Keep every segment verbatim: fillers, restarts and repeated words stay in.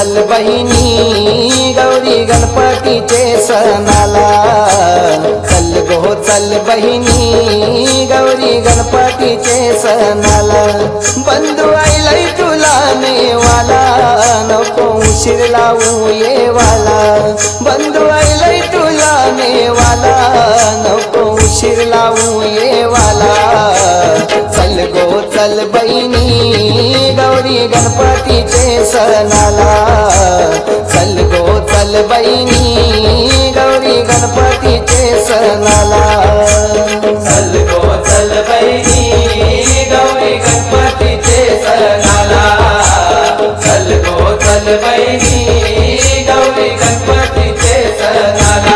चल बहिणी गौरी गणपतीचे सणाला चल गो चल बहिणी गौरी गणपतीचे सणाला बंधू आईलय तुला नेवाला नको उशीर लावू येवाला बंधू आईलय तुला नेवाला नको उशीर लावू येवाला चल गो चल बहिणी गौरी गणपतीचे सणाला चल गो चल बहिणी गौरी गणपतीचे सणाला चल गो चल बहिणी गौरी गणपतीचे सणाला चल गो चल बहिणी गौरी गणपतीचे सणाला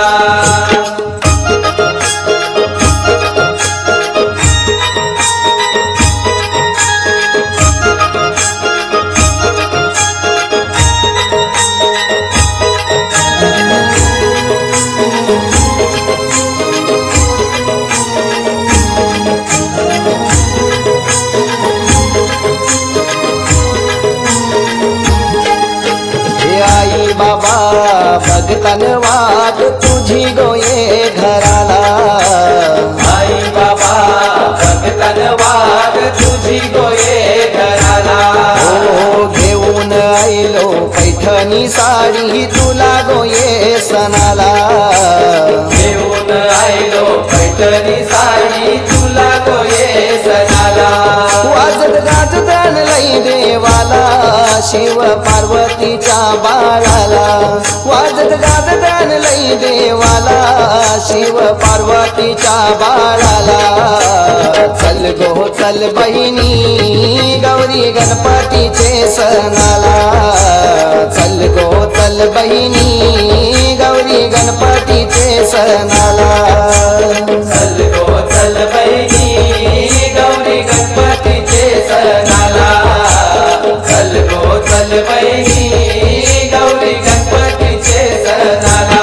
बाबा भगतन वाट तुझी गोये घराला आई बाबा भगतन वाट तुझी गोये घराला हो घेऊन आईलो पैठणी साडी तुला गोये सणाला घेऊन आईलो पैठणी साडी तुला गोये सणाला वाजत गाजत आणलंय देवाला शिव पार्वतीच्या बाळाला वाजत गाजत आणलंय देवाला शिव पार्वतीच्या बाळाला चल गो चल बहिणी गौरी गणपतीचे सणाला चल गो चल बहिणी गौरी गणपतीचे सणाला चल गो चल बहिणी गौरी गणपतीचे सणाला चल गो चल बहिणी गौरी गणपतीचे सणाला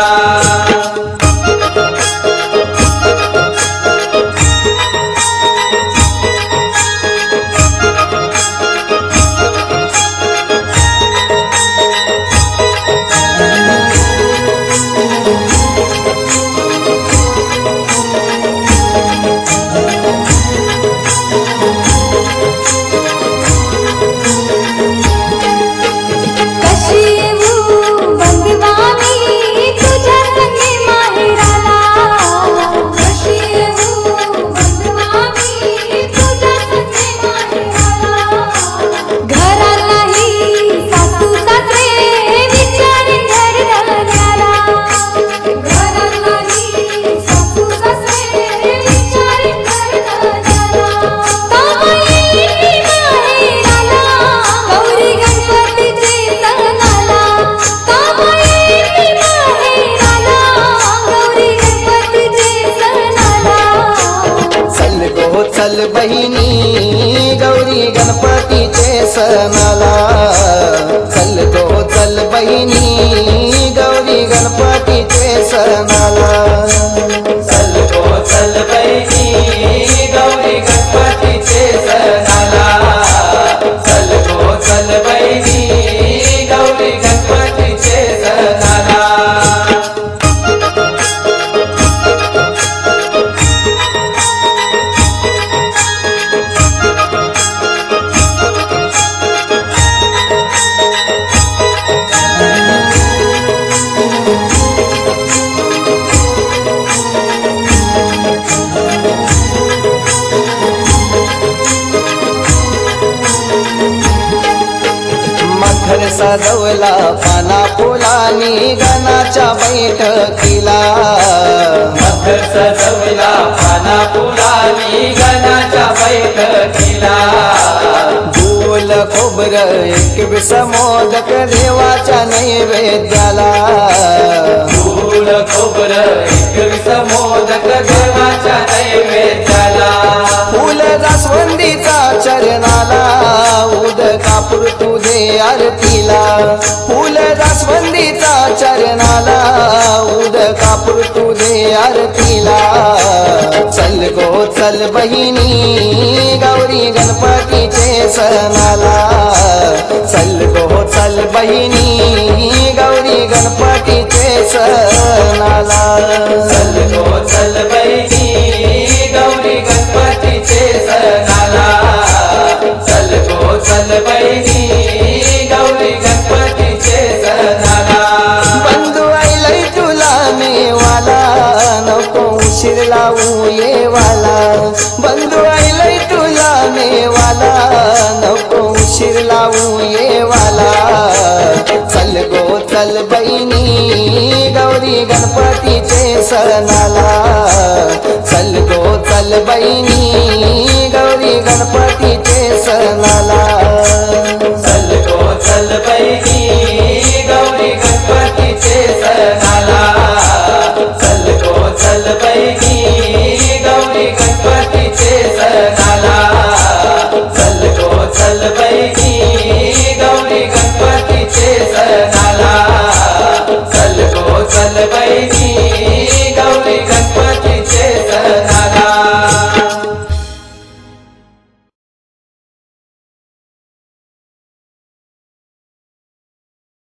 चल बहिणी गौरी गणपतीचे सणाला चल गो चल बहिणी गौरी गणपतीचे सणाला चल गो चल बहिणी गौरी गणपतीचे सणाला चल गो चल बहिणी गौरी गणपतीचे सणाला घर सजवला पाना फुलानी गणाच्या बैठकीला घर सजवला पाना फुलानी गणाच्या बैठकीला फूल खोबर एकवीस मोदक देवाच्या नैवेद्याला फूल खोबर एकवीस मोदक देवाच्या नैवेद्याला फूल जास्वंदीचा चरणाला उदकापूर तुझे आरतीला फूल जास्वंदीचा चरणाला उदकापूर तुझे आरतीला चल गो चल बहिणी गौरी गणपतीचे सणाला चल गो चल बहिणी गणपतीचे सणाला चल गो चल बहिणी गौरी गणपतीचे सणाला चल गो चल बहिणी गौरी गणपतीचे सणाला बंधू आईलय तुला मेवाला नको उशीर लावू येवाला बंधू आईलय तुला मेवाला नको उशीर लावू येवाला चल गो चल बहिणी गौरी गणपतीचे सणाला चल गो चल बहिणी गौरी गणपतीचे सणाला चल गो चल बहिणी